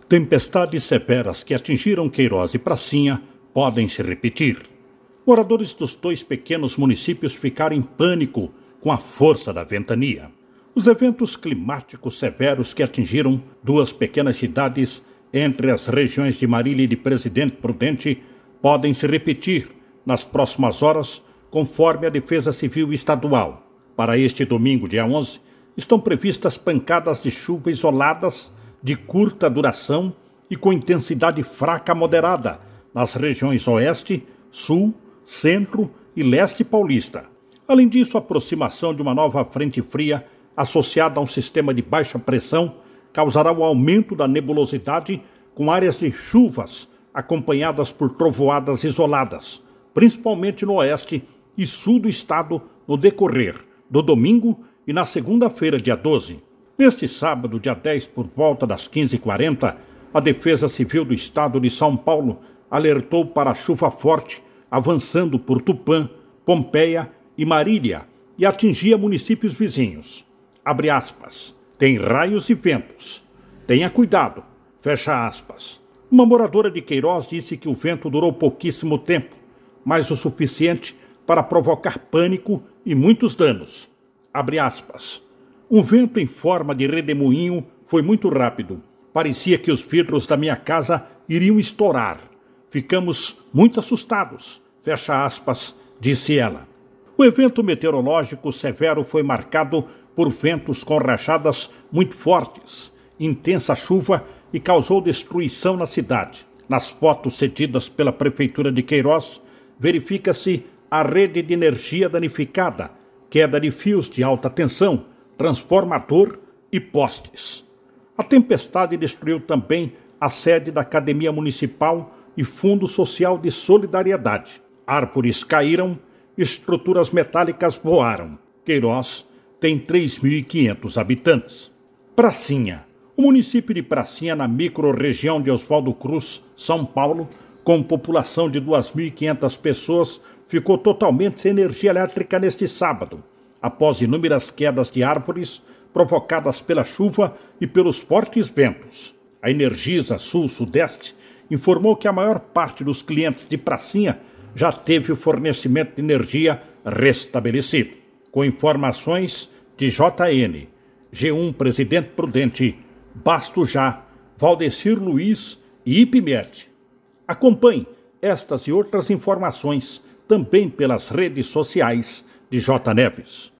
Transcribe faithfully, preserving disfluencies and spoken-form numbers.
Tempestades severas que atingiram Queiroz e Pracinha podem se repetir. Moradores dos dois pequenos municípios ficaram em pânico com a força da ventania. Os eventos climáticos severos que atingiram duas pequenas cidades entre as regiões de Marília e de Presidente Prudente podem se repetir nas próximas horas, conforme a Defesa Civil Estadual. Para este domingo, dia onze, estão previstas pancadas de chuva isoladas de curta duração e com intensidade fraca a moderada nas regiões Oeste, Sul, Centro e Leste Paulista. Além disso, a aproximação de uma nova frente fria associada a um sistema de baixa pressão causará o aumento da nebulosidade com áreas de chuvas acompanhadas por trovoadas isoladas, principalmente no oeste e sul do estado no decorrer do domingo e na segunda-feira, dia doze. Neste sábado, dia dez, por volta das quinze e quarenta, a Defesa Civil do Estado de São Paulo alertou para a chuva forte, avançando por Tupã, Pompeia e Marília, e atingia municípios vizinhos. Abre aspas. Tem raios e ventos. Tenha cuidado. Fecha aspas. Uma moradora de Queiroz disse que o vento durou pouquíssimo tempo, mas o suficiente para provocar pânico e muitos danos. Abre aspas. Um vento em forma de redemoinho foi muito rápido. Parecia que os vidros da minha casa iriam estourar. Ficamos muito assustados. Fecha aspas, disse ela. O evento meteorológico severo foi marcado por ventos com rajadas muito fortes, intensa chuva e causou destruição na cidade. Nas fotos cedidas pela Prefeitura de Queiroz, verifica-se a rede de energia danificada, queda de fios de alta tensão, transformador e postes. A tempestade destruiu também a sede da Academia Municipal e Fundo Social de Solidariedade. Árvores caíram, estruturas metálicas voaram. Queiroz tem três mil e quinhentos habitantes. Pracinha. O município de Pracinha, na microrregião de Oswaldo Cruz, São Paulo, com população de duas mil e quinhentas pessoas, ficou totalmente sem energia elétrica neste sábado, após inúmeras quedas de árvores provocadas pela chuva e pelos fortes ventos. A Energisa Sul-Sudeste informou que a maior parte dos clientes de Pracinha já teve o fornecimento de energia restabelecido. Com informações de J N, G um Presidente Prudente, Basto Já, Valdecir Luiz e Ipmet. Acompanhe estas e outras informações também pelas redes sociais de J Neves.